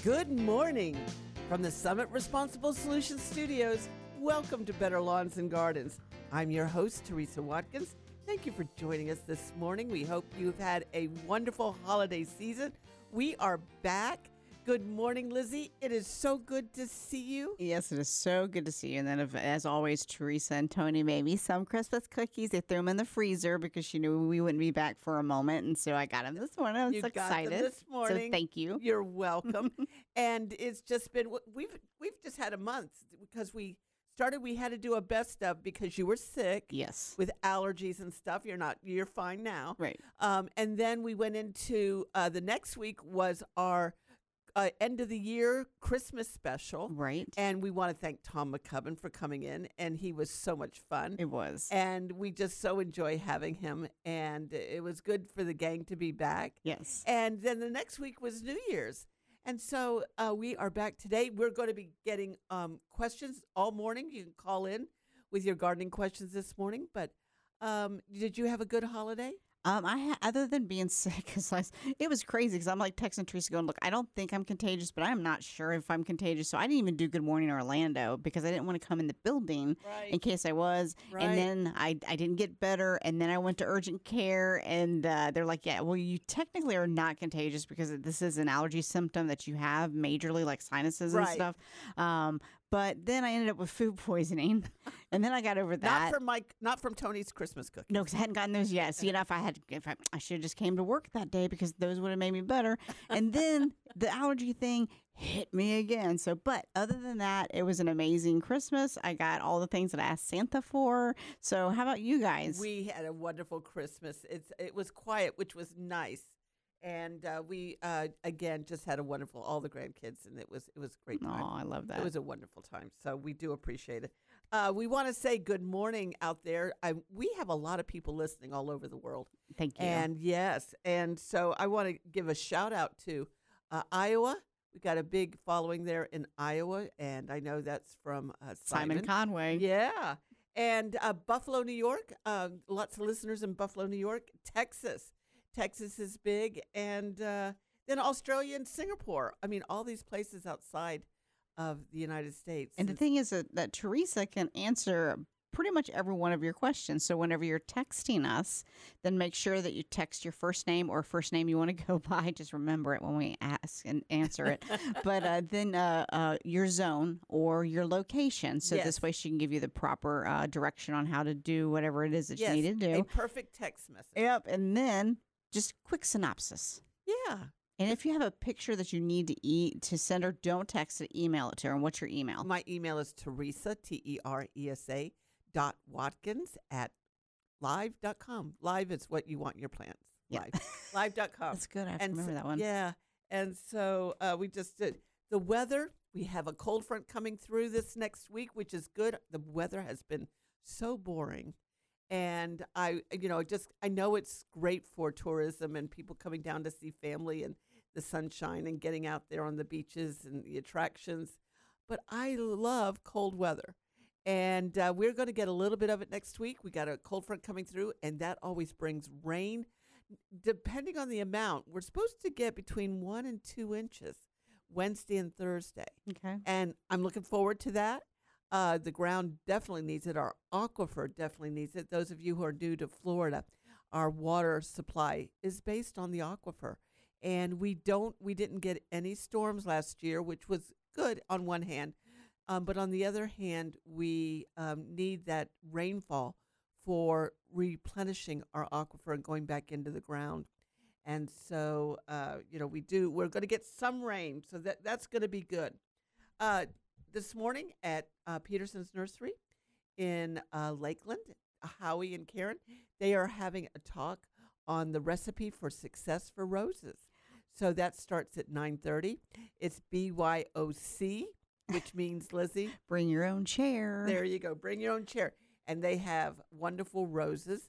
Good morning from the Summit Responsible Solutions Studios. Welcome to Better Lawns and Gardens. I'm your host, Teresa Watkins. Thank you for joining us this morning. We hope you've had a wonderful holiday season. We are back. Good morning, Lizzie. It is so good to see you. Yes, it is so good to see you. And then, as always, Teresa and Tony made me some Christmas cookies. They threw them in the freezer because she knew we wouldn't be back for a moment. And so I got them this morning. I was so excited. Got them this morning. So thank you. You're welcome. And it's just been, we've just had a month because we had to do a best of because you were sick. Yes. With allergies and stuff. You're fine now. Right. And then we went into, the next week was our end of the year Christmas special. Right. And we want to thank Tom McCubbin for coming in, and he was so much fun. It was. And we just so enjoy having him, and it was good for the gang to be back. Yes. And then the next week was New Year's. And so we are back today. We're going to be getting questions all morning. You can call in with your gardening questions this morning. But did you have a good holiday? Other than being sick, it was crazy because I'm like texting Teresa going, look, I don't think I'm contagious, but I'm not sure if I'm contagious. So I didn't even do Good Morning Orlando because I didn't want to come in the building in case I was. Right. And then I didn't get better. And then I went to urgent care and they're like, yeah, well, you technically are not contagious because this is an allergy symptom that you have majorly like sinuses and stuff. But then I ended up with food poisoning, and then I got over that. Not from Tony's Christmas cookies. No, because I hadn't gotten those yet. So, if I should have just came to work that day because those would have made me better. And then the allergy thing hit me again. So, but other than that, it was an amazing Christmas. I got all the things that I asked Santa for. So, how about you guys? We had a wonderful Christmas. It was quiet, which was nice. And we, again, just had all the grandkids, and it was a great time. Oh, I love that. It was a wonderful time, so we do appreciate it. We want to say good morning out there. We have a lot of people listening all over the world. Thank you. And yes, and so I want to give a shout out to Iowa. We got a big following there in Iowa, and I know that's from Simon Conway. Yeah. And Buffalo, New York, lots of listeners in Buffalo, New York. Texas is big, and then Australia and Singapore. I mean, all these places outside of the United States. And the thing is that Teresa can answer pretty much every one of your questions. So whenever you're texting us, then make sure that you text your first name or first name you want to go by. Just remember it when we ask and answer it. But then your zone or your location. So this way she can give you the proper direction on how to do whatever it is that you need to do. A perfect text message. Yep. And then just quick synopsis. Yeah. And if you have a picture that you need to send her, don't text it, email it to her. And what's your email? My email is Teresa, Teresa, .Watkins @live.com. Live is what you want in your plants. Yeah. Live.com. That's good. I have to remember that one. Yeah. And so we just did the weather. We have a cold front coming through this next week, which is good. The weather has been so boring. And I know it's great for tourism and people coming down to see family and the sunshine and getting out there on the beaches and the attractions. But I love cold weather. And we're going to get a little bit of it next week. We got a cold front coming through, and that always brings rain. Depending on the amount, we're supposed to get between 1 and 2 inches Wednesday and Thursday. Okay. And I'm looking forward to that. The ground definitely needs it. Our aquifer definitely needs it. Those of you who are new to Florida, our water supply is based on the aquifer. And we didn't get any storms last year, which was good on one hand. But on the other hand, we need that rainfall for replenishing our aquifer and going back into the ground. And so, we're going to get some rain. So that's going to be good. This morning at Peterson's Nursery in Lakeland, Howie and Karen, they are having a talk on the recipe for success for roses. So that starts at 9:30. It's BYOC, which means, Lizzie, bring your own chair. There you go. Bring your own chair. And they have wonderful roses.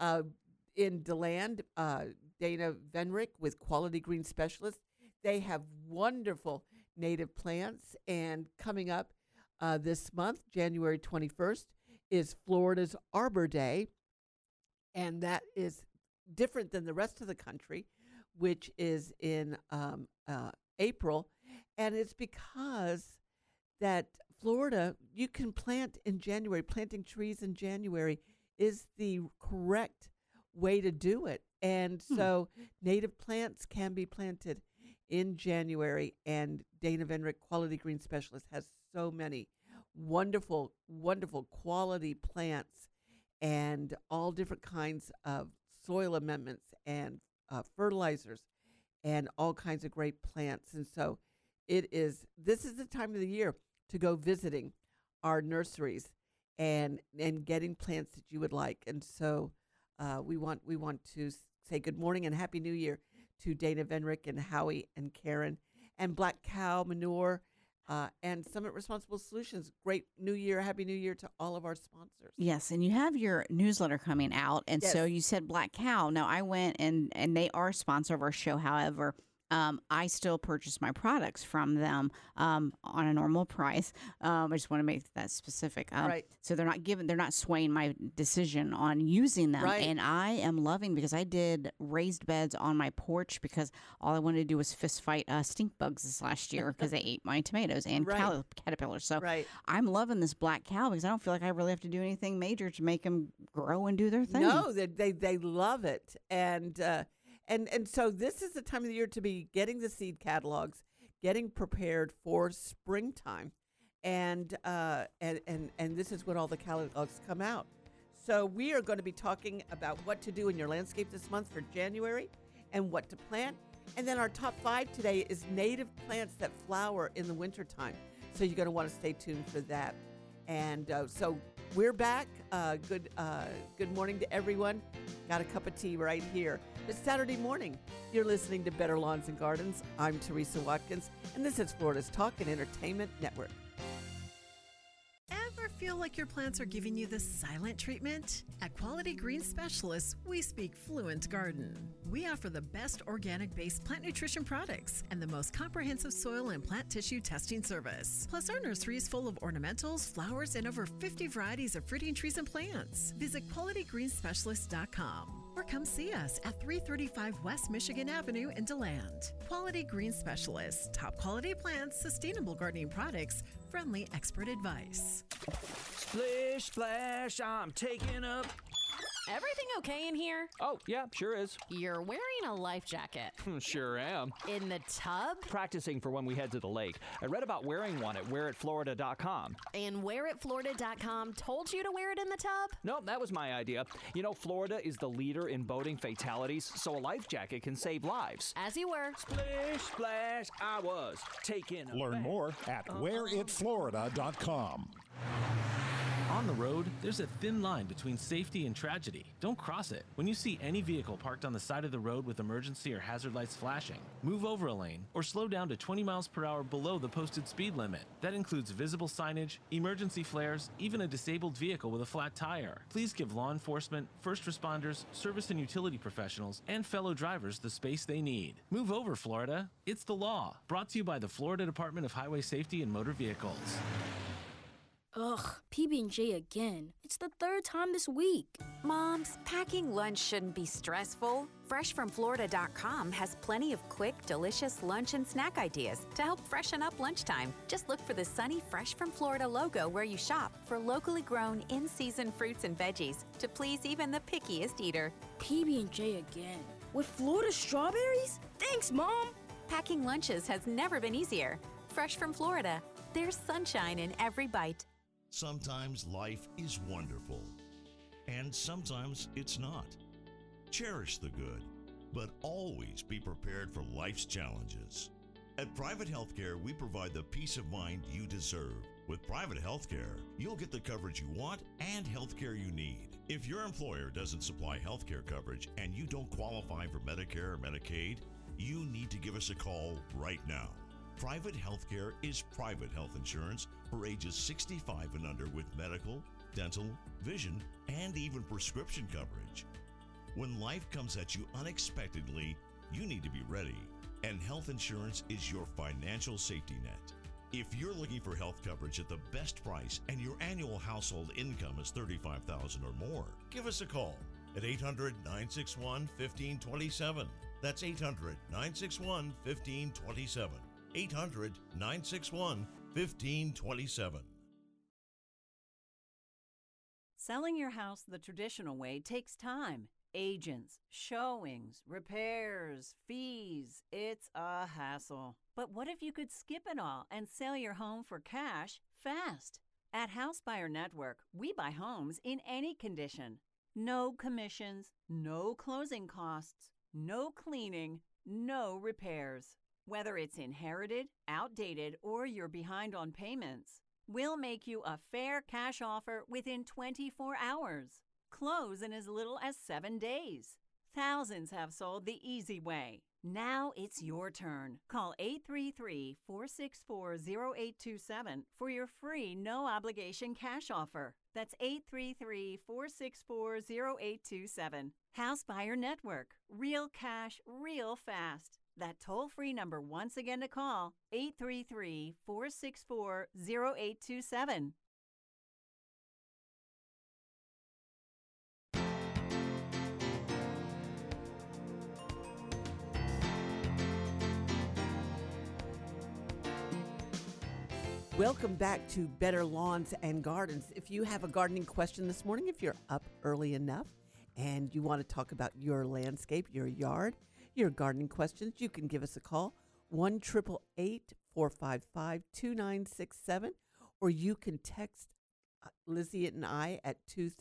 In DeLand, Dana Venrick with Quality Green Specialist, they have wonderful native plants. And coming up this month, January 21st, is Florida's Arbor Day. And that is different than the rest of the country, which is in April. And it's because that Florida, you can plant in January. Planting trees in January is the correct way to do it. And so native plants can be planted in January. And Dana Venrick, Quality Green Specialist, has so many wonderful, wonderful quality plants and all different kinds of soil amendments and fertilizers and all kinds of great plants. And so this is the time of the year to go visiting our nurseries and getting plants that you would like. And so we want to say good morning and Happy New Year to Dana Venrick and Howie and Karen and Black Cow Manure and Summit Responsible Solutions. Great New Year. Happy New Year to all of our sponsors. Yes, and you have your newsletter coming out. And so you said Black Cow. Now, I went and they are a sponsor of our show. However, I still purchase my products from them on a normal price. I just want to make that specific. Right. So they're not swaying my decision on using them. Right. And I am loving, because I did raised beds on my porch because all I wanted to do was fist fight stink bugs this last year because they ate my tomatoes and caterpillars. So I'm loving this Black Cow because I don't feel like I really have to do anything major to make them grow and do their thing. No, they love it. And so this is the time of the year to be getting the seed catalogs, getting prepared for springtime, and this is when all the catalogs come out. So we are going to be talking about what to do in your landscape this month for January and what to plant. And then our top 5 today is native plants that flower in the wintertime. So you're going to want to stay tuned for that. And so we're back. Good morning to everyone. Got a cup of tea right here. It's Saturday morning. You're listening to Better Lawns and Gardens. I'm Teresa Watkins, and this is Florida's Talk and Entertainment Network. Ever feel like your plants are giving you the silent treatment? At Quality Green Specialists, we speak fluent garden. We offer the best organic-based plant nutrition products and the most comprehensive soil and plant tissue testing service. Plus, our nursery is full of ornamentals, flowers, and over 50 varieties of fruiting trees and plants. Visit QualityGreenSpecialist.com or come see us at 335 West Michigan Avenue in DeLand. Quality Green Specialists, top quality plants, sustainable gardening products, friendly expert advice. Splish, splash, I'm taking up. Everything okay in here? Oh, yeah, sure is. You're wearing a life jacket. Sure am. In the tub? Practicing for when we head to the lake. I read about wearing one at wearitflorida.com. And wearitflorida.com told you to wear it in the tub? No, that was my idea. You know, Florida is the leader in boating fatalities, so a life jacket can save lives. As you were. Splish, splash, I was taking a Learn bath. more at wearitflorida.com. On the road, there's a thin line between safety and tragedy. Don't cross it. When you see any vehicle parked on the side of the road with emergency or hazard lights flashing, move over a lane or slow down to 20 miles per hour below the posted speed limit. That includes visible signage, emergency flares, even a disabled vehicle with a flat tire. Please give law enforcement, first responders, service and utility professionals, and fellow drivers the space they need. Move over, Florida. It's the law. Brought to you by the Florida Department of Highway Safety and Motor Vehicles. Ugh, PB&J again. It's the 3rd time this week. Moms, packing lunch shouldn't be stressful. FreshFromFlorida.com has plenty of quick, delicious lunch and snack ideas to help freshen up lunchtime. Just look for the sunny Fresh from Florida logo where you shop for locally grown, in-season fruits and veggies to please even the pickiest eater. PB&J again. With Florida strawberries? Thanks, Mom. Packing lunches has never been easier. Fresh from Florida. There's sunshine in every bite. Sometimes life is wonderful, and sometimes it's not. Cherish the good, but always be prepared for life's challenges. At Private Healthcare, we provide the peace of mind you deserve. With Private Healthcare, you'll get the coverage you want and healthcare you need. If your employer doesn't supply healthcare coverage and you don't qualify for Medicare or Medicaid, you need to give us a call right now. Private healthcare is private health insurance for ages 65 and under with medical, dental, vision, and even prescription coverage. When life comes at you unexpectedly, you need to be ready, and health insurance is your financial safety net. If you're looking for health coverage at the best price and your annual household income is $35,000 or more, give us a call at 800-961-1527. That's 800-961-1527. 800 961 1527. Selling your house the traditional way takes time. Agents, showings, repairs, fees. It's a hassle. But what if you could skip it all and sell your home for cash fast? At House Buyer Network, we buy homes in any condition. No commissions, no closing costs, no cleaning, no repairs. Whether it's inherited, outdated, or you're behind on payments, we'll make you a fair cash offer within 24 hours. Close in as little as 7 days. Thousands have sold the easy way. Now it's your turn. Call 833-464-0827 for your free no-obligation cash offer. That's 833-464-0827. House Buyer Network. Real cash, real fast. That toll-free number once again to call, 833-464-0827. Welcome back to Better Lawns and Gardens. If you have a gardening question this morning, if you're up early enough and you want to talk about your landscape, your yard, your gardening questions, you can give us a call, 1-888-455-2967, or you can text Lizzie and I at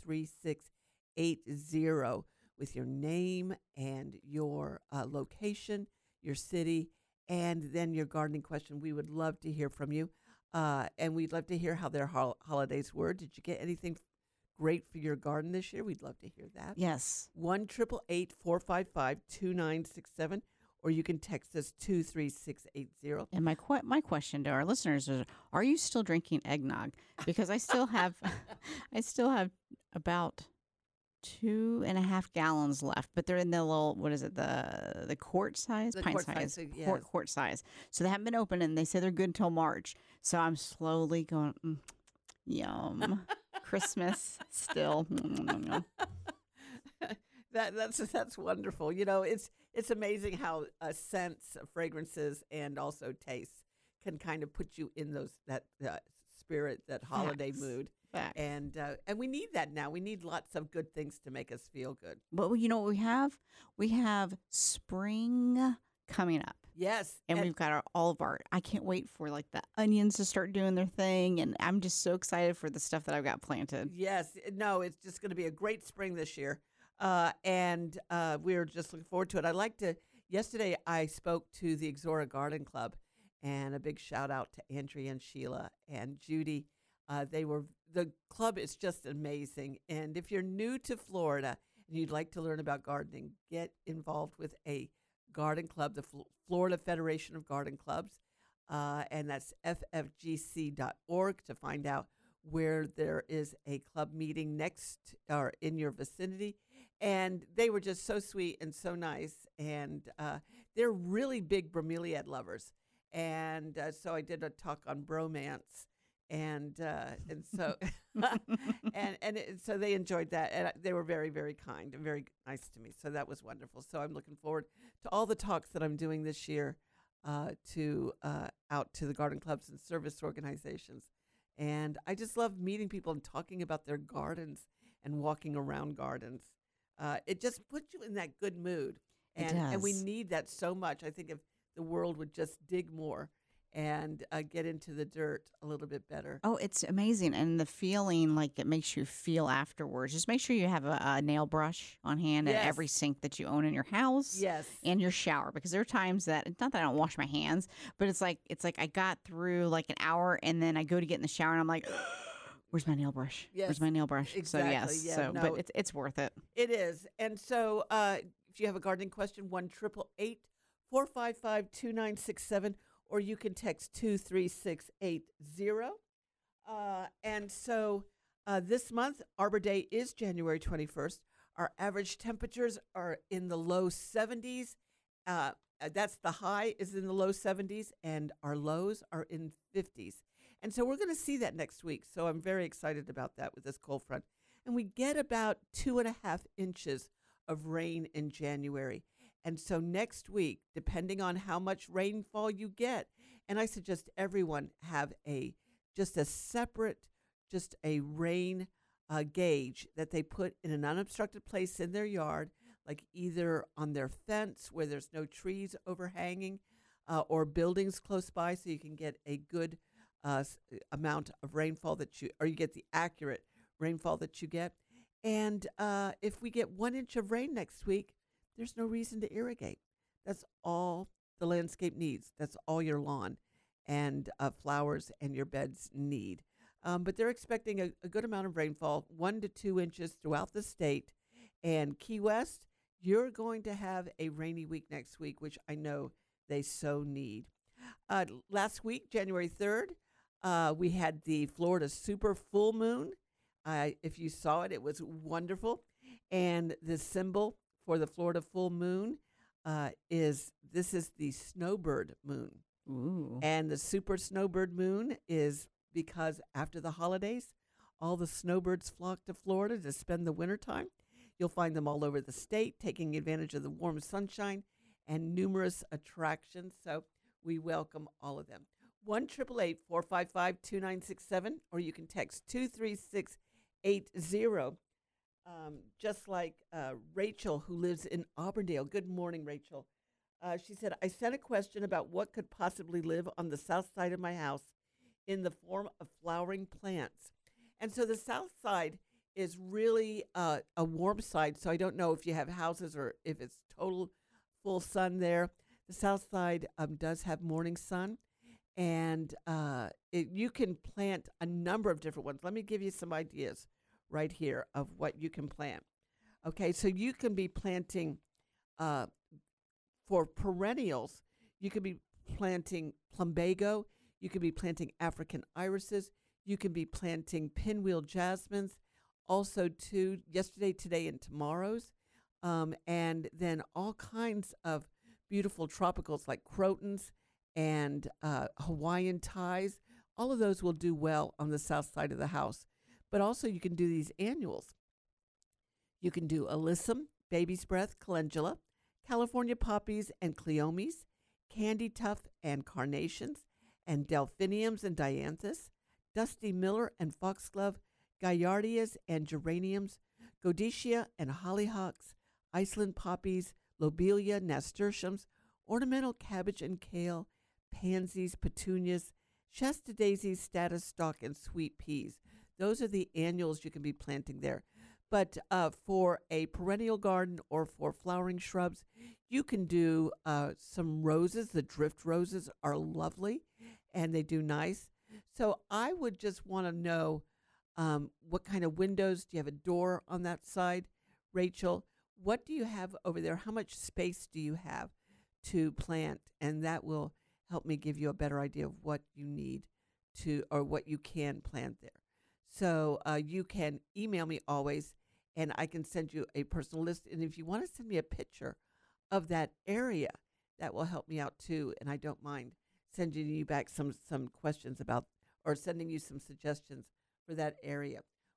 23680 with your name and your location, your city, and then your gardening question. We would love to hear from you. And we'd love to hear how their holidays were. Did you get anything great for your garden this year? We'd love to hear that. Yes. 1-888-455-2967, or you can text us 23680. And my question to our listeners is: are you still drinking eggnog? Because I still have, about 2.5 gallons left, but they're in the little, what is it, the quart size, The pint quart size, size, yes. quart size. So they haven't been opened, and they say they're good until March. So I'm slowly going, yum, Christmas still. That's wonderful. You know, it's amazing how scents, fragrances, and also tastes can kind of put you in that spirit, that holiday Facts. mood. Facts. And we need that now. We need lots of good things to make us feel good. But you know what we have? We have spring coming up. Yes. And we've got all of our, I can't wait for like the onions to start doing their thing. And I'm just so excited for the stuff that I've got planted. Yes. No, it's just going to be a great spring this year. And we're just looking forward to it. Yesterday I spoke to the Exora Garden Club, and a big shout out to Andrea and Sheila and Judy. The club is just amazing. And if you're new to Florida and you'd like to learn about gardening, get involved with a garden club, the Florida Federation of Garden Clubs. And that's ffgc.org to find out where there is a club meeting next or in your vicinity. And they were just so sweet and so nice. And they're really big bromeliad lovers. And so I did a talk on bromance. And so so they enjoyed that, and they were very, very kind and very nice to me. So that was wonderful. So I'm looking forward to all the talks that I'm doing this year, out to the garden clubs and service organizations. And I just love meeting people and talking about their gardens and walking around gardens. It just puts you in that good mood, and we need that so much. I think if the world would just dig more and get into the dirt a little bit better. Oh, it's amazing. And the feeling, like it makes you feel afterwards. Just make sure you have a nail brush on hand at every sink that you own in your house. Yes. And your shower. Because there are times that, not that I don't wash my hands, but it's like I got through like an hour and then I go to get in the shower and I'm like, where's my nail brush? Yes. Where's my nail brush? Exactly. So yes. Yeah, But it's worth it. It is. And so if you have a gardening question, 1-888-455-2967, or you can text 23680. And so this month, Arbor Day is January 21st. Our average temperatures are in the low 70s. That's the high is in the low 70s, and our lows are in 50s. And so we're going to see that next week. So I'm very excited about that with this cold front. And we get about 2.5 inches of rain in January. And so next week, depending on how much rainfall you get, and I suggest everyone have a separate, just a rain gauge that they put in an unobstructed place in their yard, like either on their fence where there's no trees overhanging or buildings close by, so you can get a good amount of rainfall or you get the accurate rainfall that you get. And if we get 1 inch of rain next week, there's no reason to irrigate. That's all the landscape needs. That's all your lawn and flowers and your beds need. But they're expecting a good amount of rainfall, 1 to 2 inches throughout the state. And Key West, you're going to have a rainy week next week, which I know they so need. Last week, January 3rd, we had the Florida super full moon. If you saw it, it was wonderful. And the symbol for the Florida full moon is the snowbird moon. Ooh. And the super snowbird moon is because after the holidays, all the snowbirds flock to Florida to spend the wintertime. You'll find them all over the state, taking advantage of the warm sunshine and numerous attractions. So we welcome all of them. 1-888-455-2967, or you can text 23680. Just like Rachel, who lives in Auburndale. Good morning, Rachel. She said, I sent a question about what could possibly live on the south side of my house in the form of flowering plants. And so the south side is really a warm side, so I don't know if you have houses or if it's total full sun there. The south side does have morning sun, and you can plant a number of different ones. Let me give you some ideas right here of what you can plant. Okay, so you can be planting for perennials. You could be planting plumbago. You could be planting African irises. You can be planting pinwheel jasmines. Also, too, yesterday, today, and tomorrow's. And then all kinds of beautiful tropicals like crotons and Hawaiian ties. All of those will do well on the south side of the house. But also you can do these annuals. You can do alyssum, baby's breath, calendula, California poppies and cleomes, candy tuft and carnations, and delphiniums and dianthus, dusty miller and foxglove, gaillardias and geraniums, godicia and hollyhocks, Iceland poppies, lobelia, nasturtiums, ornamental cabbage and kale, pansies, petunias, Shasta daisies, status stalk, and sweet peas. Those are the annuals you can be planting there. But for a perennial garden or for flowering shrubs, you can do some roses. The drift roses are lovely, and they do nice. So I would just want to know what kind of windows. Do you have a door on that side, Rachel? What do you have over there? How much space do you have to plant? And that will help me give you a better idea of what you need to, or what you can plant there. So you can email me always, and I can send you a personal list. And if you want to send me a picture of that area, that will help me out too. And I don't mind sending you back some questions about, or sending you some suggestions for that area.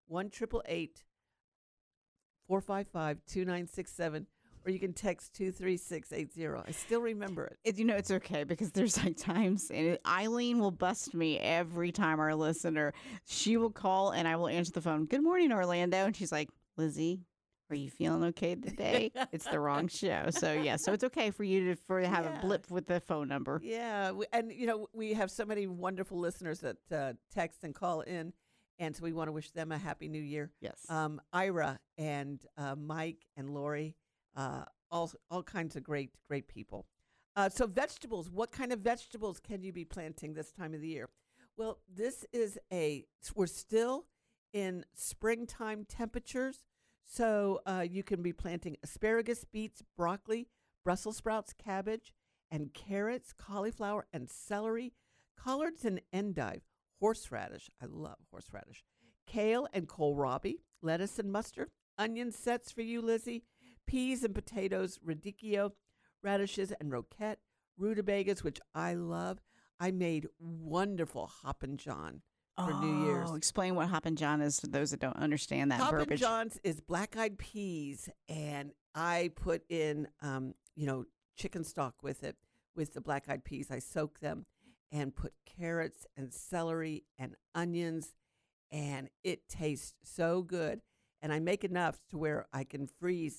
1-888-455-2967. Or you can text 23680. I still remember it. It's okay because there's like times, and Eileen will bust me every time our listener, she will call and I will answer the phone. Good morning, Orlando. And she's like, Lizzie, are you feeling okay today? It's the wrong show. So so it's okay for you to have a blip with the phone number. Yeah. We have so many wonderful listeners that text and call in. And so we want to wish them a happy new year. Yes. Ira and Mike and Lori. All kinds of great people. So vegetables, what kind of vegetables can you be planting this time of the year? Well, we're still in springtime temperatures. So you can be planting asparagus, beets, broccoli, Brussels sprouts, cabbage, and carrots, cauliflower, and celery, collards and endive, horseradish. I love horseradish. Kale and kohlrabi, lettuce and mustard, onion sets for you, Lizzie, peas and potatoes, radicchio, radishes and roquette, rutabagas, which I love. I made wonderful Hoppin' John for New Year's. Explain what Hoppin' John is for those that don't understand that Hoppin' verbiage. John's is black-eyed peas, and I put in chicken stock with it, with the black-eyed peas. I soak them and put carrots and celery and onions, and it tastes so good. And I make enough to where I can freeze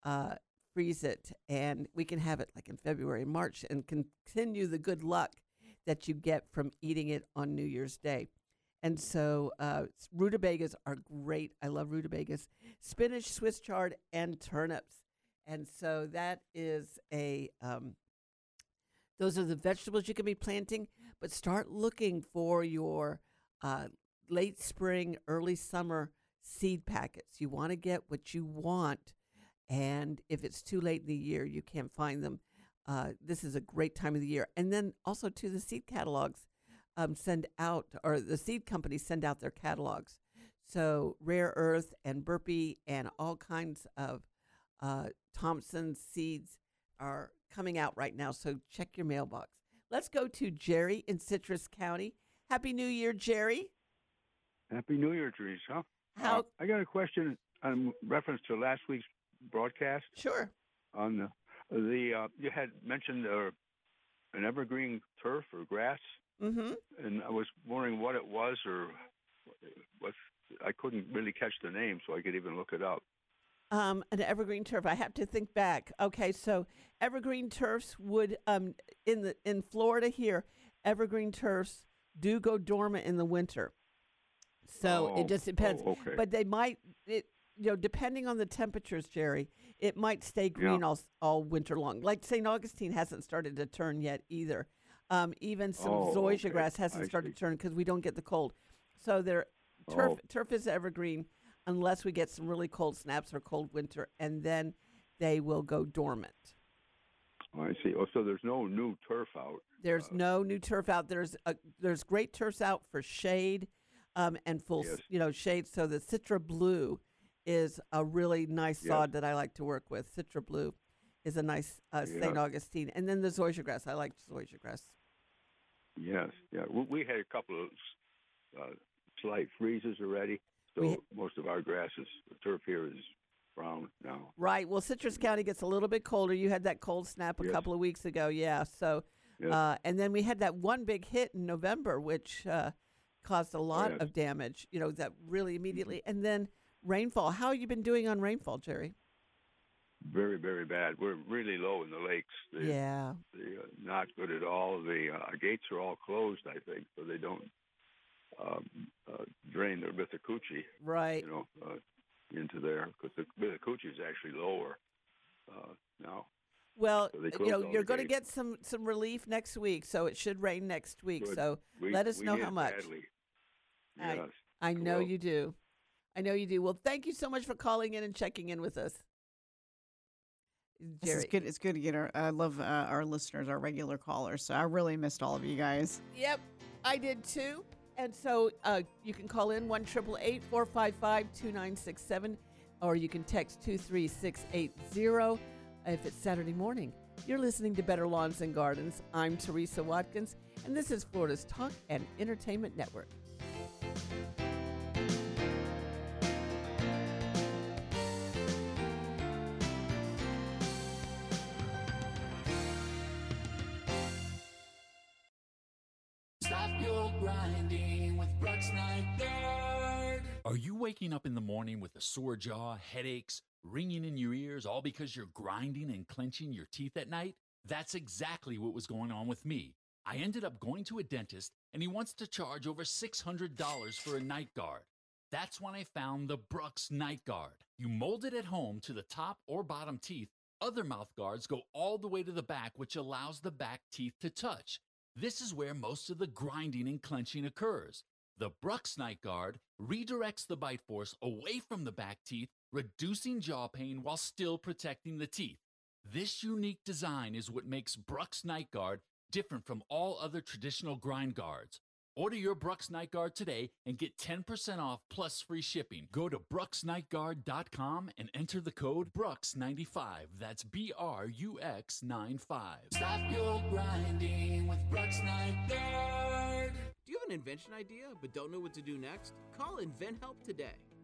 it, and we can have it like in February, March, and continue the good luck that you get from eating it on New Year's Day. And so rutabagas are great. I love rutabagas. Spinach, Swiss chard, and turnips. And so that is those are the vegetables you can be planting, but start looking for your late spring, early summer seed packets. You want to get what you want, and if it's too late in the year, you can't find them. This is a great time of the year. And then also, to the seed catalogs send out, or the seed companies send out their catalogs. So Rare Earth and Burpee and all kinds of Thompson's seeds are coming out right now, so check your mailbox. Let's go to Jerry in Citrus County. Happy New Year, Jerry. Happy New Year, Teresa. How? I got a question in reference to last week's broadcast. Sure. On you had mentioned an evergreen turf or grass, mm-hmm. and I was wondering what it was, or what. I couldn't really catch the name, so I could even look it up. An evergreen turf. I have to think back. Okay, so evergreen turfs would in Florida here, evergreen turfs do go dormant in the winter. So it just depends. Oh, okay. But they might, depending on the temperatures, Jerry, it might stay green all winter long. Like St. Augustine hasn't started to turn yet either. Even some zoysia grass hasn't started to turn because we don't get the cold. So turf is evergreen unless we get some really cold snaps or cold winter, and then they will go dormant. Oh, I see. Oh, so there's no new turf out. There's no new turf out. There's great turfs out for shade, and full shade. So the Citra Blue is a really nice sod that I like to work with. Citra Blue is a nice St. Augustine, and then the zoysia grass. I like zoysia grass. Yes, yeah. We had a couple of slight freezes already. So most of our grasses, the turf here is brown now. Right. Well, Citrus County gets a little bit colder. You had that cold snap a couple of weeks ago. Yeah. So, and then we had that one big hit in November, which caused a lot of damage, that really immediately. And then rainfall. How have you been doing on rainfall, Jerry? Very, very bad. We're really low in the lakes. They're not good at all. The gates are all closed, I think, so they don't drain the Withlacoochee, right? Into there, because the Withlacoochee is actually lower now. Well, you're going to get some relief next week, so it should rain next week. Good. So let us know how much. Yes, I know you do. I know you do. Well, thank you so much for calling in and checking in with us. Jerry. This is good. It's good to get I love our listeners, our regular callers. So I really missed all of you guys. Yep, I did too. And so you can call in 1-888-455-2967, or you can text 23680 if it's Saturday morning. You're listening to Better Lawns and Gardens. I'm Teresa Watkins, and this is Florida's Talk and Entertainment Network. Stop your grinding with Brooks Night Guard. Are you waking up in the morning with a sore jaw, headaches, ringing in your ears, all because you're grinding and clenching your teeth at night? That's exactly what was going on with me. I ended up going to a dentist, and he wants to charge over $600 for a night guard. That's when I found the Brooks Night Guard. You mold it at home to the top or bottom teeth. Other mouth guards go all the way to the back, which allows the back teeth to touch. This is where most of the grinding and clenching occurs. The Brooks Night Guard redirects the bite force away from the back teeth, reducing jaw pain while still protecting the teeth. This unique design is what makes Brooks Night Guard different from all other traditional grind guards. Order your Brooks Night Guard today and get 10% off plus free shipping. Go to brooksnightguard.com and enter the code Brooks95. That's BRUX 95. Stop your grinding with Brooks Night Guard. Do you have an invention idea but don't know what to do next? Call InventHelp today.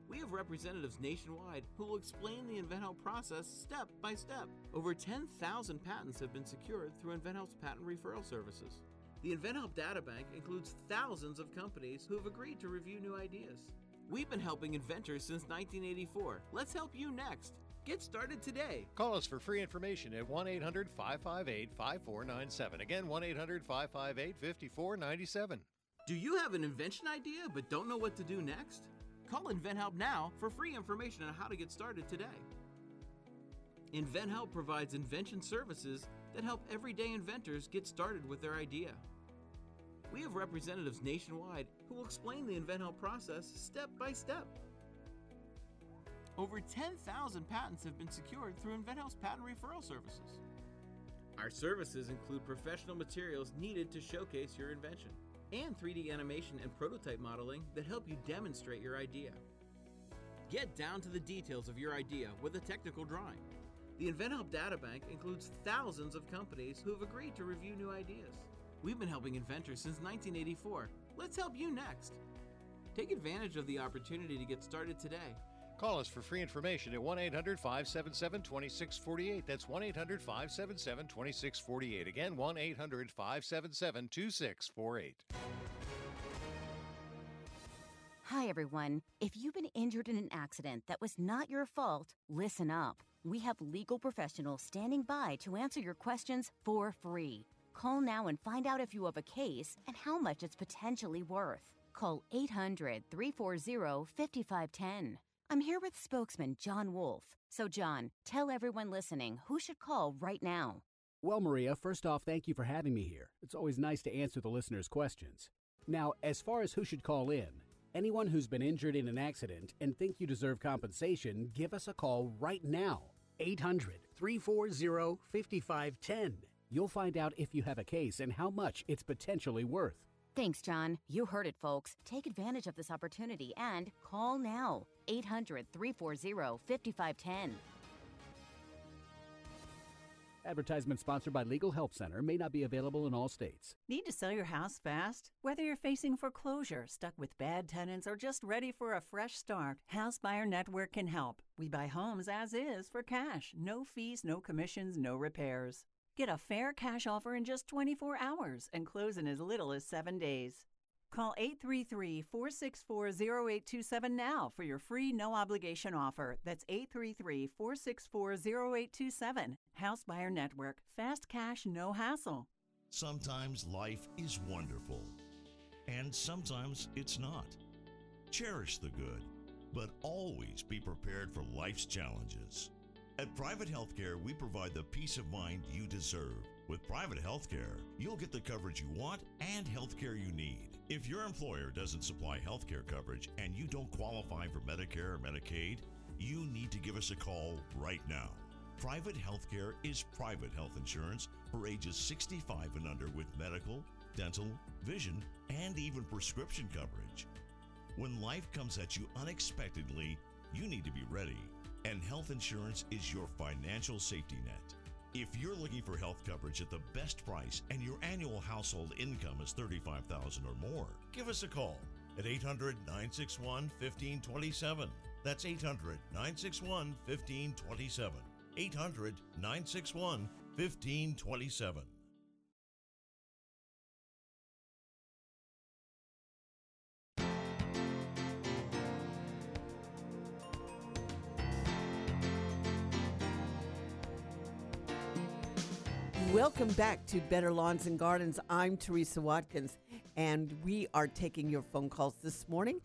We have representatives nationwide who will explain the InventHelp process step by step. Over 10,000 patents have been secured through InventHelp's patent referral services. The InventHelp Data Bank includes thousands of companies who have agreed to review new ideas. We've been helping inventors since 1984. Let's help you next. Get started today. Call us for free information at 1-800-558-5497. Again, 1-800-558-5497. Do you have an invention idea but don't know what to do next? Call InventHelp now for free information on how to get started today. InventHelp provides invention services that help everyday inventors get started with their idea. We have representatives nationwide who will explain the InventHelp process step by step. Over 10,000 patents have been secured through InventHelp's patent referral services. Our services include professional materials needed to showcase your invention, and 3D animation and prototype modeling that help you demonstrate your idea. Get down to the details of your idea with a technical drawing. The InventHelp Data Bank includes thousands of companies who have agreed to review new ideas. We've been helping inventors since 1984. Let's help you next. Take advantage of the opportunity to get started today. Call us for free information at 1-800-577-2648. That's 1-800-577-2648. Again, 1-800-577-2648. Hi, everyone. If you've been injured in an accident that was not your fault, listen up. We have legal professionals standing by to answer your questions for free. Call now and find out if you have a case and how much it's potentially worth. Call 800-340-5510. I'm here with spokesman John Wolf. So, John, tell everyone listening who should call right now. Well, Maria, first off, thank you for having me here. It's always nice to answer the listeners' questions. Now, as far as who should call in, anyone who's been injured in an accident and think you deserve compensation, give us a call right now. 800-340-5510. You'll find out if you have a case and how much it's potentially worth. Thanks, John. You heard it, folks. Take advantage of this opportunity and call now. 800-340-5510. Advertisement sponsored by Legal Help Center. May not be available in all states. Need to sell your house fast? Whether you're facing foreclosure, stuck with bad tenants, or just ready for a fresh start, House Buyer Network can help. We buy homes as is for cash. No fees, no commissions, no repairs. Get a fair cash offer in just 24 hours and close in as little as 7 days. Call 833-464-0827 now for your free no-obligation offer. That's 833-464-0827. House Buyer Network. Fast cash, no hassle. Sometimes life is wonderful, and sometimes it's not. Cherish the good, but always be prepared for life's challenges. At Private Healthcare, we provide the peace of mind you deserve. With Private Healthcare, you'll get the coverage you want and healthcare you need. If your employer doesn't supply healthcare coverage and you don't qualify for Medicare or Medicaid, you need to give us a call right now. Private Healthcare is private health insurance for ages 65 and under with medical, dental, vision, and even prescription coverage. When life comes at you unexpectedly, you need to be ready. And health insurance is your financial safety net. If you're looking for health coverage at the best price and your annual household income is $35,000 or more, give us a call at 800-961-1527. That's 800-961-1527. 800-961-1527. Welcome back to Better Lawns and Gardens. I'm Teresa Watkins, and we are taking your phone calls this morning,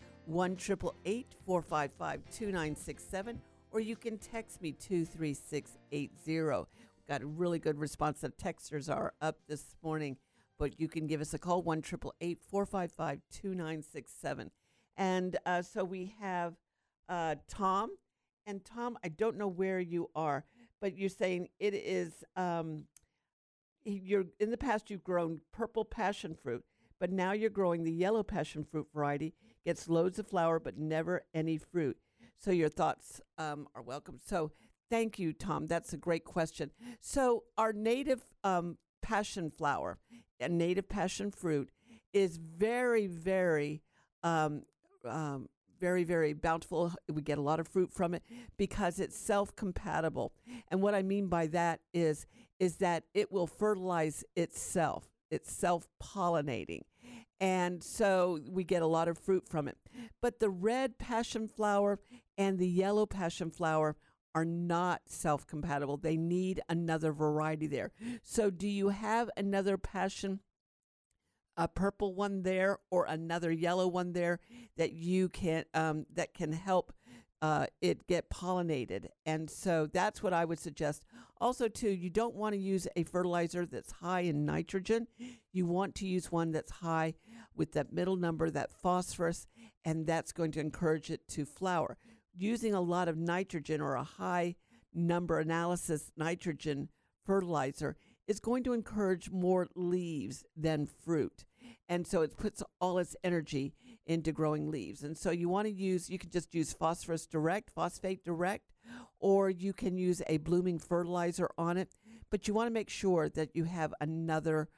1-888-455-2967, or you can text me 23680. Got a really good response. The texters are up this morning, but you can give us a call, 1-888-455-2967. And so we have Tom. And Tom, I don't know where you are, but you're saying it is... You're in the past you've grown purple passion fruit, but now you're growing the yellow passion fruit variety. Gets loads of flower, but never any fruit. So your thoughts are welcome. So thank you, Tom. That's a great question. So our native passion flower and native passion fruit is very, very, very, very bountiful. We get a lot of fruit from it because it's self-compatible. And what I mean by that is that it will fertilize itself. It's self-pollinating. And so we get a lot of fruit from it. But the red passion flower and the yellow passion flower are not self-compatible. They need another variety there. So do you have another passion, a purple one there or another yellow one there that you can that can help it get pollinated? And so that's what I would suggest. Also, too, you don't want to use a fertilizer that's high in nitrogen. You want to use one that's high with that middle number, that phosphorus, and that's going to encourage it to flower. Using a lot of nitrogen or a high number analysis nitrogen fertilizer is going to encourage more leaves than fruit. And so it puts all its energy into growing leaves. And so you want to use, you can just use phosphate direct, or you can use a blooming fertilizer on it. But you want to make sure that you have another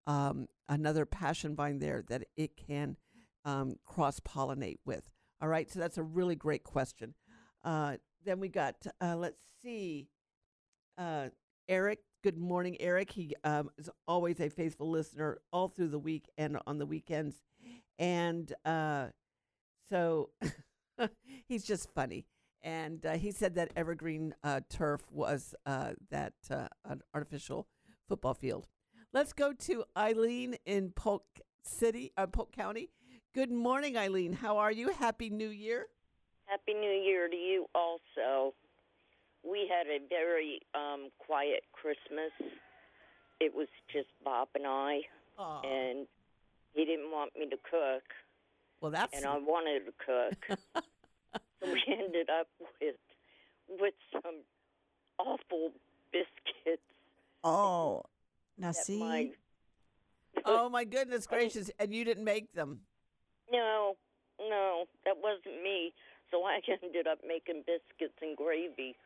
passion vine there that it can cross-pollinate with. All right, so that's a really great question. Then we got, let's see, Eric. Good morning, Eric. He is always a faithful listener all through the week and on the weekends. And so he's just funny. And he said that evergreen turf was that an artificial football field. Let's go to Eileen in Polk County. Good morning, Eileen. How are you? Happy New Year. Happy New Year to you also. We had a very quiet Christmas. It was just Bob and I, and he didn't want me to cook. Well, that's... And I wanted to cook. So we ended up with some awful biscuits. Oh, now see? Oh, my goodness gracious. And you didn't make them? No, that wasn't me. So I ended up making biscuits and gravy.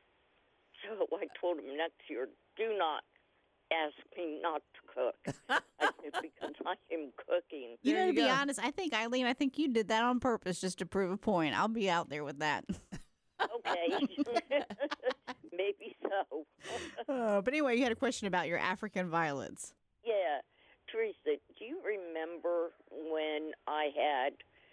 So I told him next year, do not ask me not to cook. I said, because I am cooking. You know, to be honest, I think, Eileen, you did that on purpose just to prove a point. I'll be out there with that. Okay. Maybe so. But anyway, you had a question about your African violets. Yeah. Teresa, do you remember when I had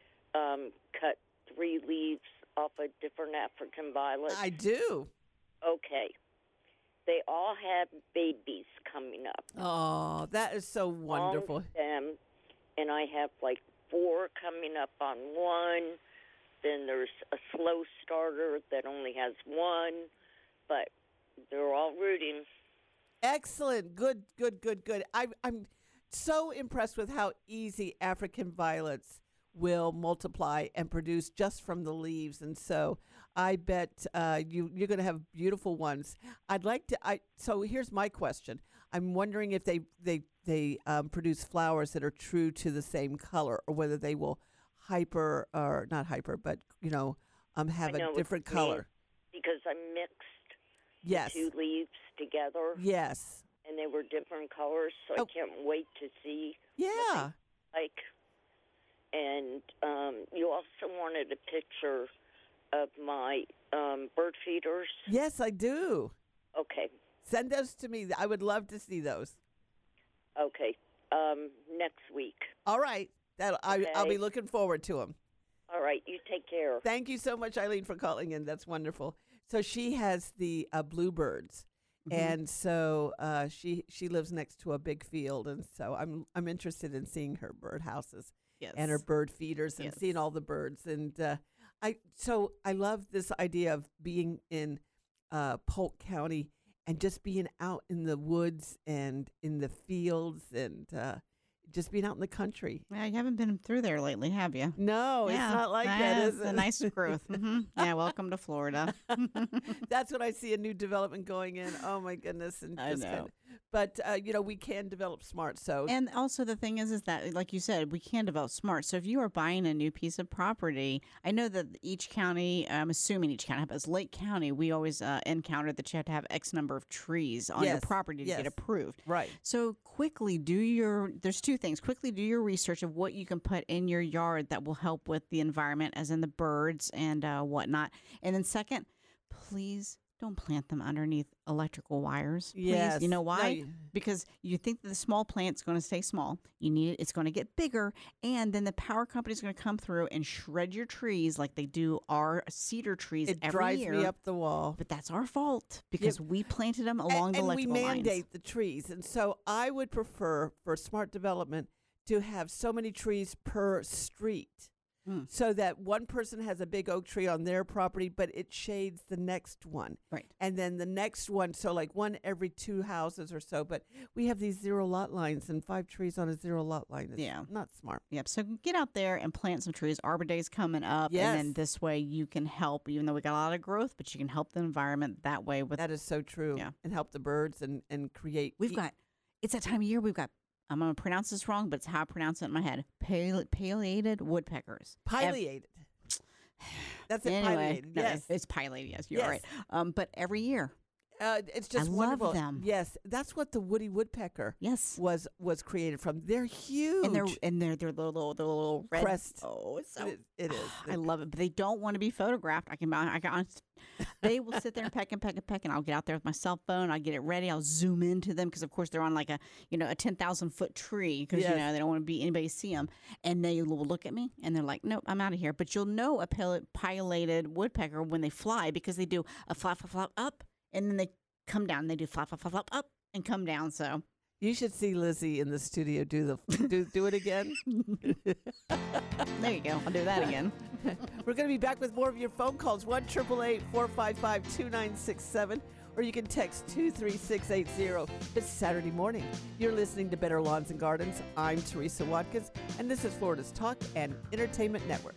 cut 3 leaves off a different African violet? I do. Okay. They all have babies coming up. Oh, that is so wonderful. On them, and I have like 4 coming up on one. Then there's a slow starter that only has 1, but they're all rooting. Excellent. Good. I'm so impressed with how easy African violets will multiply and produce just from the leaves. And so I bet you're going to have beautiful ones. So here's my question. I'm wondering if they produce flowers that are true to the same color, or whether they will have a different color. Because I mixed yes. the 2 leaves together. Yes. And they were different colors, so I can't wait to see yeah. what they like. And you also wanted a picture of my bird feeders. Yes, I do. Okay. Send those to me. I would love to see those. Okay. Next week. All right. I'll be looking forward to them. All right. You take care. Thank you so much, Eileen, for calling in. That's wonderful. So she has the bluebirds. Mm-hmm. And so she lives next to a big field, and so I'm interested in seeing her bird houses. Yes. And her bird feeders and seeing all the birds. And I love this idea of being in Polk County and just being out in the woods and in the fields and just being out in the country. Well, you haven't been through there lately, have you? No, it's not like that, is it? It's a nice growth. Mm-hmm. Yeah, welcome to Florida. That's when I see a new development going in. Oh, my goodness. And I know. But we can develop smart. So And also the thing is that, like you said, we can develop smart. So if you are buying a new piece of property, I know that each county, I'm assuming each county, but as Lake County, we always encounter that you have to have X number of trees on your property to get approved. Right. So quickly there's two things. Quickly do your research of what you can put in your yard that will help with the environment, as in the birds and whatnot. And then second, please don't plant them underneath electrical wires. Please. Yes. You know why? No, Because you think that the small plant's going to stay small. You need it. It's going to get bigger. And then the power company's going to come through and shred your trees like they do our cedar trees it every drives year. me up the wall. But that's our fault because we planted them along the and we electrical lines. mandate the trees. And so I would prefer for smart development to have so many trees per street. So that one person has a big oak tree on their property, but it shades the next one. Right. And then the next one, so like one every 2 houses or so. But we have these 0 lot lines, and 5 trees on a 0 lot line. It's not smart. Yep. So get out there and plant some trees. Arbor Day's coming up. Yes. And then this way you can help, even though we got a lot of growth, but you can help the environment that way. That is so true. Yeah. And help the birds and create. It's that time of year we've got, I'm going to pronounce this wrong, but it's how I pronounce it in my head. Pileated woodpeckers. Pileated. That's it, anyway, pileated. no, Yes. it's pileated. Yes, you're right. But every year. It's just I wonderful. love them. Yes, that's what the woody woodpecker was created from. They're huge. And they're little red crest. Oh, it's so it is. I love it, but they don't want to be photographed. They will sit there and peck and peck and peck, and I'll get out there with my cell phone. I'll get it ready. I'll zoom into them because, of course, they're on like a 10,000-foot tree because they don't want to be anybody see them. And they will look at me and they're like, "Nope, I'm out of here." But you'll know a pileated woodpecker when they fly because they do a flap, flap, flap up, and then they come down. And they do flap, flap, flap, flap up and come down. So. You should see Lizzie in the studio do it again. There you go. I'll do that again. We're going to be back with more of your phone calls. 1-888-455-2967. Or you can text 23680. It's Saturday morning. You're listening to Better Lawns and Gardens. I'm Teresa Watkins, and this is Florida's Talk and Entertainment Network.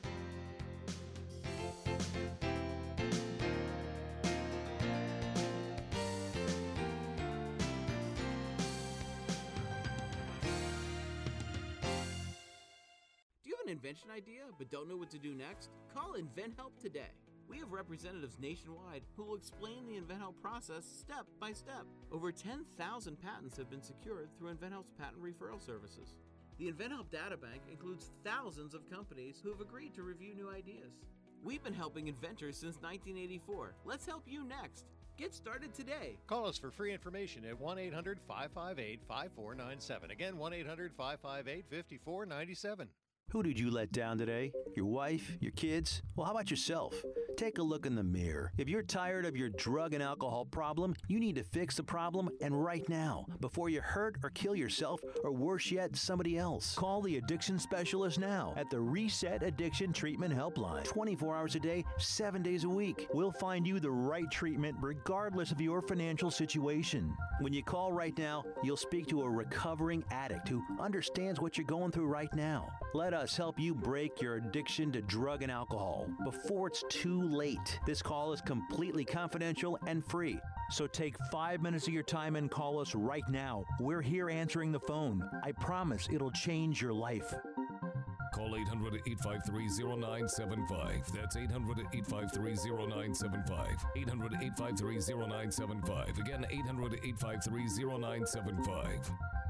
Invention idea but don't know what to do next? Call InventHelp today. We have representatives nationwide who will explain the InventHelp process step by step. Over 10,000 patents have been secured through InventHelp's patent referral services. The InventHelp data bank includes thousands of companies who have agreed to review new ideas. We've been helping inventors since 1984. Let's help you next. Get started today. Call us for free information at 1-800-558-5497. Again, 1-800-558-5497. Who did you let down today? Your wife? Your kids? Well, how about yourself? Take a look in the mirror. If you're tired of your drug and alcohol problem, you need to fix the problem, and right now, before you hurt or kill yourself, or worse yet, somebody else. Call the addiction specialist now at the Reset Addiction Treatment Helpline. 24 hours a day, 7 days a week. We'll find you the right treatment regardless of your financial situation. When you call right now, you'll speak to a recovering addict who understands what you're going through right now. Let us help you break your addiction to drug and alcohol before it's too late. This call is completely confidential and free. So take 5 minutes of your time and call us right now. We're here answering the phone. I promise it'll change your life. Call 800-853-0975. That's 800-853-0975. 800-853-0975. Again, 800-853-0975.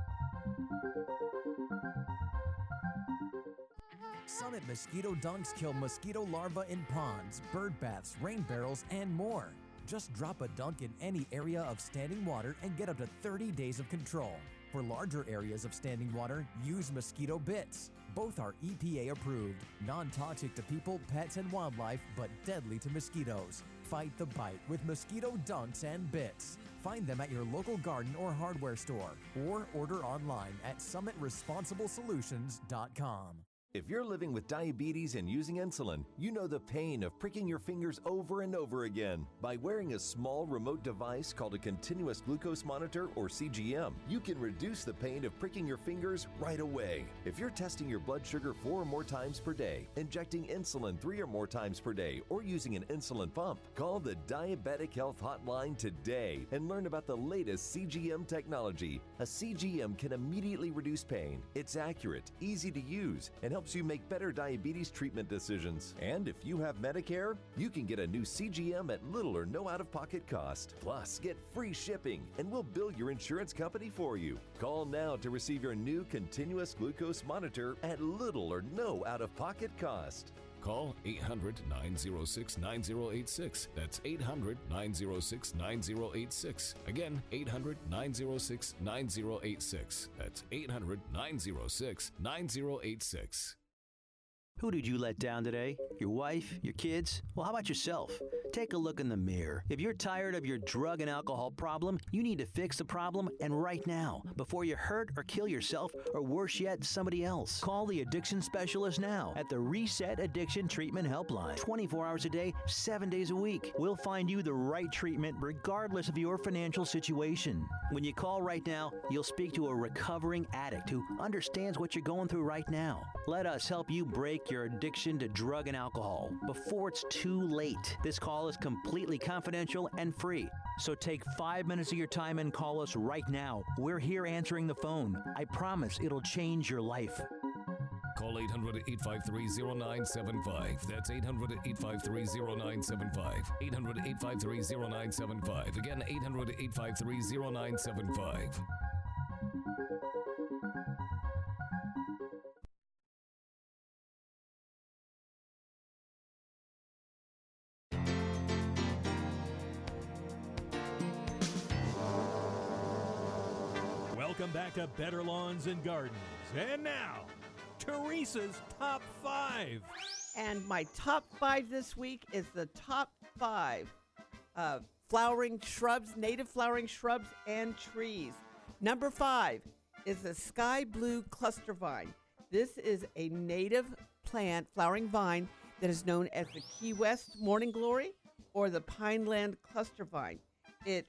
Summit Mosquito Dunks kill mosquito larvae in ponds, bird baths, rain barrels, and more. Just drop a dunk in any area of standing water and get up to 30 days of control. For larger areas of standing water, use mosquito bits. Both are EPA approved, non-toxic to people, pets, and wildlife, but deadly to mosquitoes. Fight the bite with mosquito dunks and bits. Find them at your local garden or hardware store, or order online at summitresponsibleSolutions.com. If you're living with diabetes and using insulin, you know the pain of pricking your fingers over and over again. By wearing a small remote device called a continuous glucose monitor, or CGM, you can reduce the pain of pricking your fingers right away. If you're testing your blood sugar 4 or more times per day, injecting insulin 3 or more times per day, or using an insulin pump, call the Diabetic Health Hotline today and learn about the latest CGM technology. A CGM can immediately reduce pain. It's accurate, easy to use, and helps you make better diabetes treatment decisions. And if you have Medicare, you can get a new CGM at little or no out-of-pocket cost. Plus, get free shipping, and we'll bill your insurance company for you. Call now to receive your new continuous glucose monitor at little or no out-of-pocket cost. Call 800-906-9086. That's 800-906-9086. Again, 800-906-9086. That's 800-906-9086. Who did you let down today? Your wife? Your kids? Well, how about yourself? Take a look in the mirror. If you're tired of your drug and alcohol problem, you need to fix the problem, and right now, before you hurt or kill yourself, or worse yet, somebody else. Call the addiction specialist now at the Reset Addiction Treatment Helpline. 24 hours a day, 7 days a week. We'll find you the right treatment regardless of your financial situation. When you call right now, you'll speak to a recovering addict who understands what you're going through right now. Let us help you break your addiction to drug and alcohol before it's too late. This call is completely confidential and free. So take 5 minutes of your time and call us right now. We're here answering the phone. I promise it'll change your life. Call 800-853-0975. That's 800-853-0975. 800-853-0975. Again, 800-853-0975. Welcome back to Better Lawns and Gardens. And now, Teresa's Top 5. And my top 5 this week is the top 5 flowering shrubs, native flowering shrubs and trees. Number 5 is the sky blue cluster vine. This is a native plant, flowering vine, that is known as the Key West morning glory or the Pineland cluster vine. It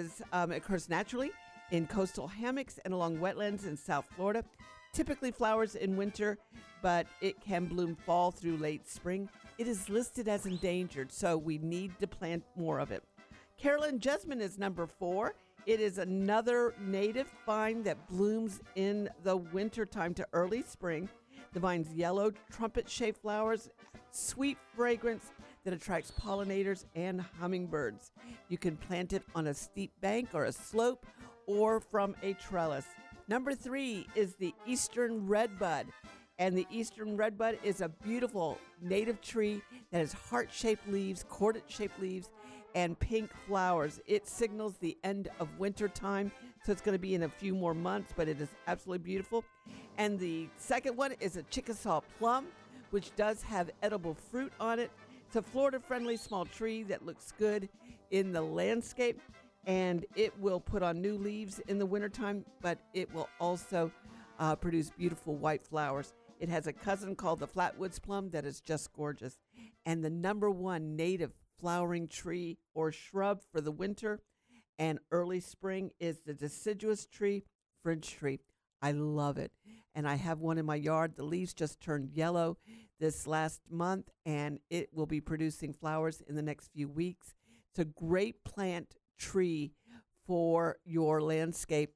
occurs naturally in coastal hammocks and along wetlands in South Florida. Typically flowers in winter, but it can bloom fall through late spring. It is listed as endangered, so we need to plant more of it. Carolyn Jessamine is number 4. It is another native vine that blooms in the wintertime to early spring. The vine's yellow, trumpet-shaped flowers, sweet fragrance that attracts pollinators and hummingbirds. You can plant it on a steep bank or a slope, or from a trellis. Number 3 is the Eastern Redbud. And the Eastern Redbud is a beautiful native tree that has heart-shaped leaves, cordate-shaped leaves, and pink flowers. It signals the end of winter time, so it's going to be in a few more months, but it is absolutely beautiful. And the second one is a Chickasaw plum, which does have edible fruit on it. It's a Florida-friendly small tree that looks good in the landscape, and it will put on new leaves in the wintertime, but it will also produce beautiful white flowers. It has a cousin called the Flatwoods plum that is just gorgeous. And the number 1 native flowering tree or shrub for the winter and early spring is the deciduous tree, French tree. I love it. And I have one in my yard. The leaves just turned yellow this last month, and it will be producing flowers in the next few weeks. It's a great plant tree for your landscape,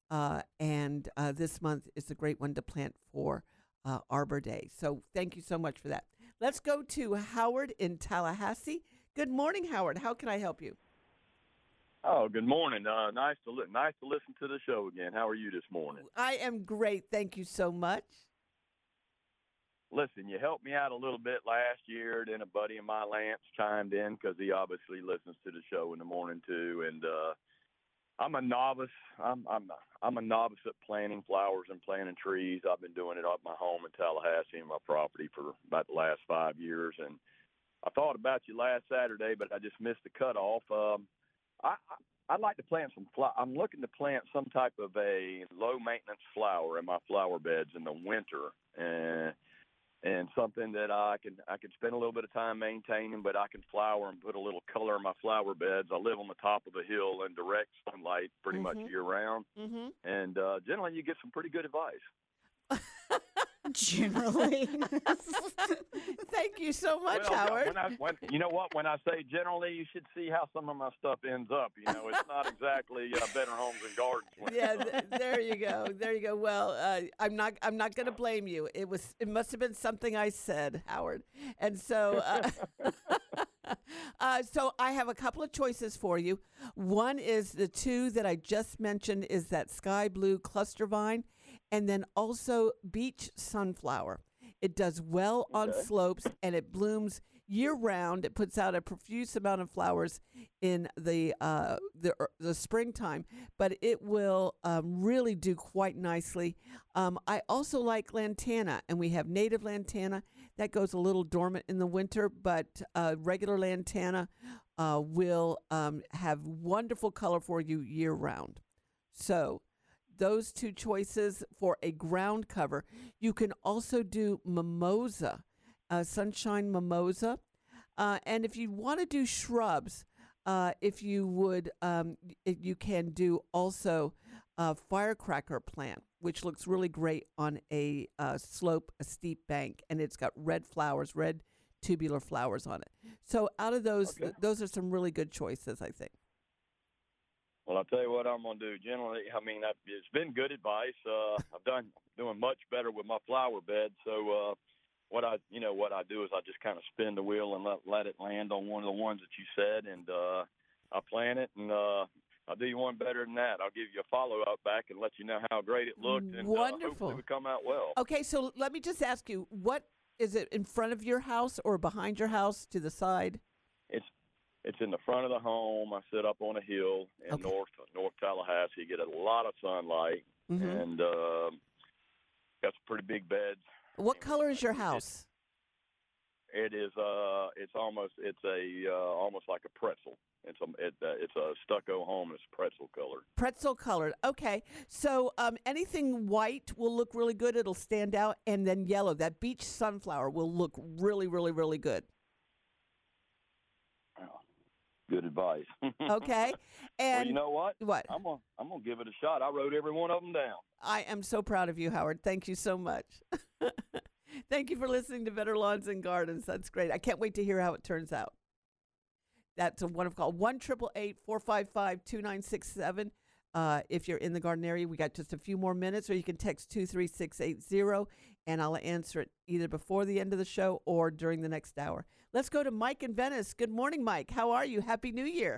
and this month is a great one to plant for Arbor Day. So thank you so much for that. Let's go to Howard in Tallahassee. Good morning, Howard. How can I help you? Oh, good morning. Nice to listen to the show again. How are you this morning? I am great. Thank you so much. Listen, you helped me out a little bit last year. Then a buddy of mine, Lance, chimed in because he obviously listens to the show in the morning too. And I'm a novice. I'm a novice at planting flowers and planting trees. I've been doing it at my home in Tallahassee and my property for about the last 5 years. And I thought about you last Saturday, but I just missed the cutoff. I'd like to plant some I'm looking to plant some type of a low maintenance flower in my flower beds in the winter. and something that I can spend a little bit of time maintaining, but I can flower and put a little color in my flower beds. I live on the top of a hill in direct sunlight pretty much year round, and generally you get some pretty good advice. Generally. Thank you so much, Well, Howard. You know what? When I say generally, you should see how some of my stuff ends up. You know, it's not exactly Better Homes and Gardens. Yeah, there you go. There you go. Well, I'm not going to blame you. It must have been something I said, Howard. And so so I have a couple of choices for you. One is the two that I just mentioned is that sky blue cluster vine, and then also beach sunflower. It does well on slopes, and it blooms year-round. It puts out a profuse amount of flowers in the springtime, but it will really do quite nicely. I also like lantana, and we have native lantana. That goes a little dormant in the winter, but regular lantana will have wonderful color for you year-round. So those two choices for a ground cover. You can also do mimosa, sunshine mimosa. And if you want to do shrubs, if you would, you can do also firecracker plant, which looks really great on a slope, a steep bank, and it's got red flowers, red tubular flowers on it. So out of those, those are some really good choices, I think. Well, I'll tell you what I'm going to do. Generally, I mean, it's been good advice. I'm doing much better with my flower bed. So what I do is I just kind of spin the wheel and let it land on one of the ones that you said, and I plant it, and I'll do you one better than that. I'll give you a follow-up back and let you know how great it looked, and wonderful. Hopefully it would come out well. Okay, so let me just ask you, what is it in front of your house or behind your house to the side? It's in the front of the home. I sit up on a hill in North Tallahassee. You get a lot of sunlight, and got some pretty big beds. What color is your house? It is. It's almost like a pretzel. It's a stucco home. It's pretzel colored. Pretzel colored. Okay. So anything white will look really good. It'll stand out, and then yellow. That beach sunflower will look really, really, really good. Good advice. Okay. And well, you know what? What? I'm gonna give it a shot. I wrote every one of them down. I am so proud of you, Howard. Thank you so much. Thank you for listening to Better Lawns and Gardens. That's great. I can't wait to hear how it turns out. That's a wonderful call. 1-888-455-2967. If you're in the garden area, we got just a few more minutes, or you can text 23680, and I'll answer it either before the end of the show or during the next hour. Let's go to Mike in Venice. Good morning, Mike. How are you? Happy New Year.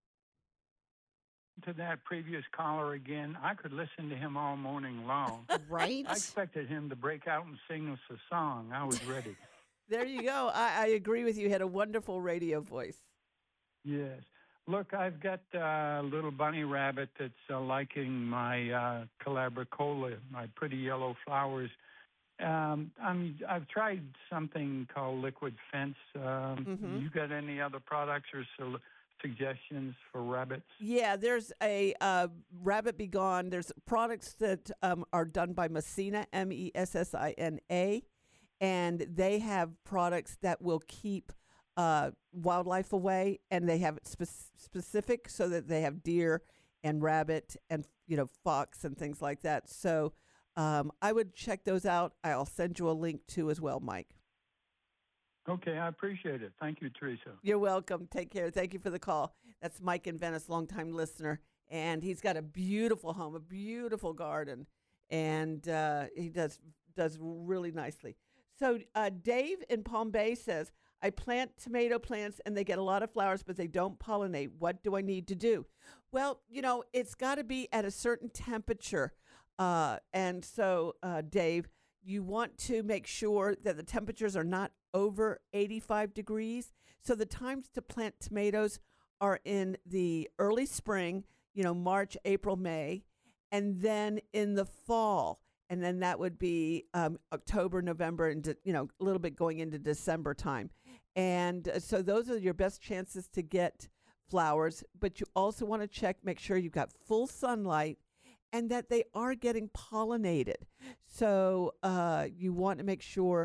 To that previous caller again, I could listen to him all morning long. Right? I expected him to break out and sing us a song. I was ready. There you go. I agree with you. He had a wonderful radio voice. Yes. Look, I've got a little bunny rabbit that's liking my calabricola, my pretty yellow flowers. I've tried something called Liquid Fence. You got any other products or suggestions for rabbits? Yeah, there's a Rabbit Be Gone. There's products that are done by Messina, Messina, and they have products that will keep wildlife away, and they have it specific so that they have deer and rabbit and fox and things like that. So I would check those out. I'll send you a link too as well, Mike. Okay, I appreciate it. Thank you, Teresa. You're welcome. Take care. Thank you for the call. That's Mike in Venice, longtime listener, and he's got a beautiful home, a beautiful garden, and he does really nicely. So Dave in Palm Bay says, I plant tomato plants and they get a lot of flowers, but they don't pollinate. What do I need to do? Well, it's got to be at a certain temperature. And so, Dave, you want to make sure that the temperatures are not over 85 degrees. So the times to plant tomatoes are in the early spring, March, April, May, and then in the fall. And then that would be October, November, and a little bit going into December time. And so those are your best chances to get flowers. But you also want to make sure you've got full sunlight and that they are getting pollinated. So you want to make sure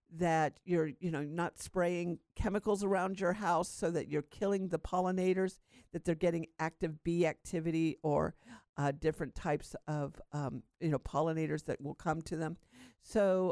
that you're, not spraying chemicals around your house so that you're killing the pollinators, that they're getting active bee activity or different types of, pollinators that will come to them. So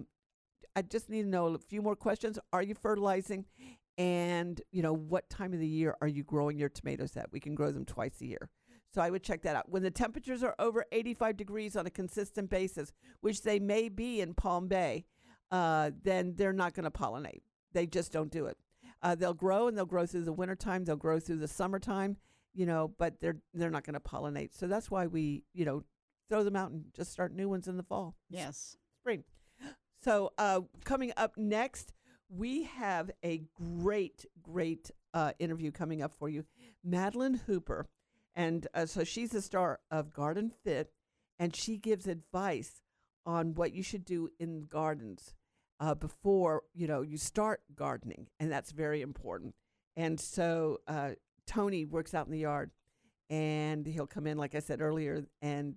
I just need to know a few more questions. Are you fertilizing? And, what time of the year are you growing your tomatoes at? We can grow them twice a year. So I would check that out. When the temperatures are over 85 degrees on a consistent basis, which they may be in Palm Bay, then they're not going to pollinate. They just don't do it. They'll grow, and they'll grow through the wintertime. They'll grow through the summertime, but they're not going to pollinate. So that's why we, throw them out and just start new ones in the fall. Yes. Spring. So coming up next, we have a great interview coming up for you. Madeline Hooper. And so she's the star of Garden Fit, and she gives advice on what you should do in gardens before, you start gardening, and that's very important. And so Tony works out in the yard, and he'll come in, like I said earlier, and,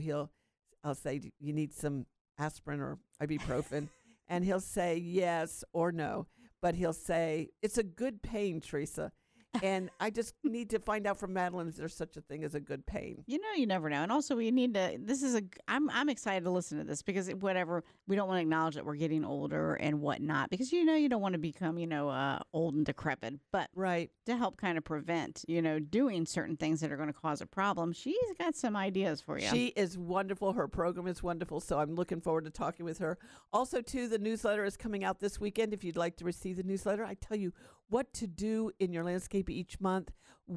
I'll say, you need some aspirin or ibuprofen, and he'll say yes or no, but he'll say, it's a good pain, Teresa. And I just need to find out from Madeline if there's such a thing as a good pain. You never know. And also we need to, I'm excited to listen to this because we don't want to acknowledge that we're getting older and whatnot because, you don't want to become, old and decrepit. But right, to help kind of prevent, doing certain things that are going to cause a problem, she's got some ideas for you. She is wonderful. Her program is wonderful. So I'm looking forward to talking with her. Also, too, the newsletter is coming out this weekend. If you'd like to receive the newsletter, I tell you what to do in your landscape each month.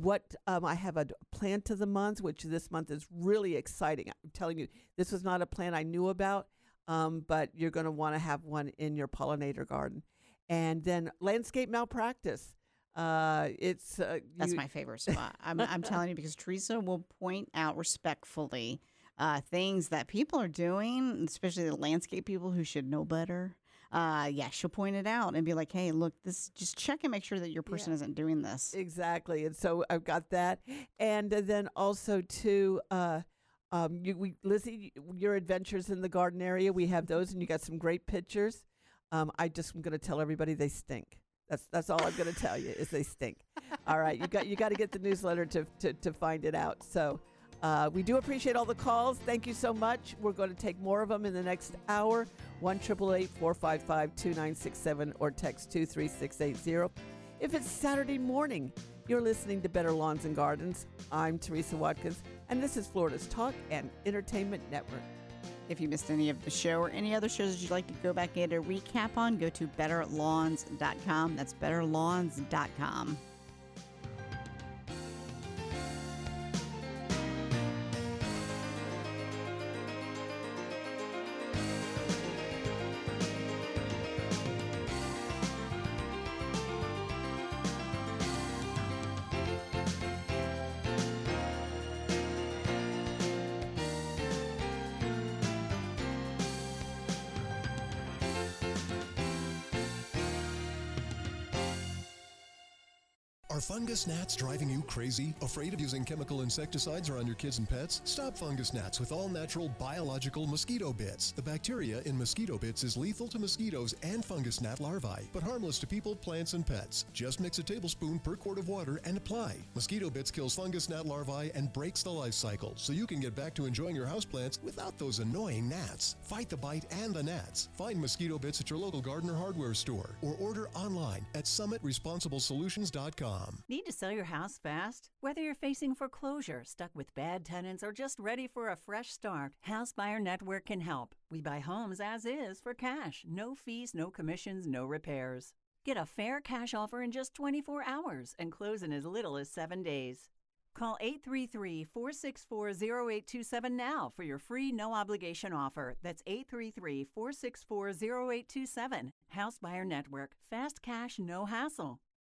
I have a plant of the month, which this month is really exciting. I'm telling you, this was not a plant I knew about, but you're going to want to have one in your pollinator garden. And then landscape malpractice. That's my favorite spot. I'm telling you, because Teresa will point out respectfully things that people are doing, especially the landscape people who should know better. She'll point it out and be like, hey, look, just check and make sure that your person isn't doing this. Exactly. And so I've got that. And then also, too, Lizzie, your adventures in the garden area, we have those, and you got some great pictures. I'm going to tell everybody they stink. That's all I'm going to tell you is they stink. All right. You got to get the newsletter to find it out. So we do appreciate all the calls. Thank you so much. We're going to take more of them in the next hour. 1-888-455-2967 or text 23680. If it's Saturday morning, you're listening to Better Lawns and Gardens. I'm Teresa Watkins, and this is Florida's Talk and Entertainment Network. If you missed any of the show or any other shows that you'd like to go back and get a recap on, go to betterlawns.com. That's betterlawns.com. Are fungus gnats driving you crazy? Afraid of using chemical insecticides around your kids and pets? Stop fungus gnats with all-natural biological mosquito bits. The bacteria in mosquito bits is lethal to mosquitoes and fungus gnat larvae, but harmless to people, plants, and pets. Just mix a tablespoon per quart of water and apply. Mosquito bits kills fungus gnat larvae and breaks the life cycle, so you can get back to enjoying your houseplants without those annoying gnats. Fight the bite and the gnats. Find mosquito bits at your local garden or hardware store, or order online at summitresponsibleSolutions.com. Need to sell your house fast? Whether you're facing foreclosure, stuck with bad tenants, or just ready for a fresh start, House Buyer Network can help. We buy homes as is for cash. No fees, no commissions, no repairs. Get a fair cash offer in just 24 hours and close in as little as 7 days. Call 833-464-0827 now for your free no-obligation offer. That's 833-464-0827. House Buyer Network. Fast cash, no hassle.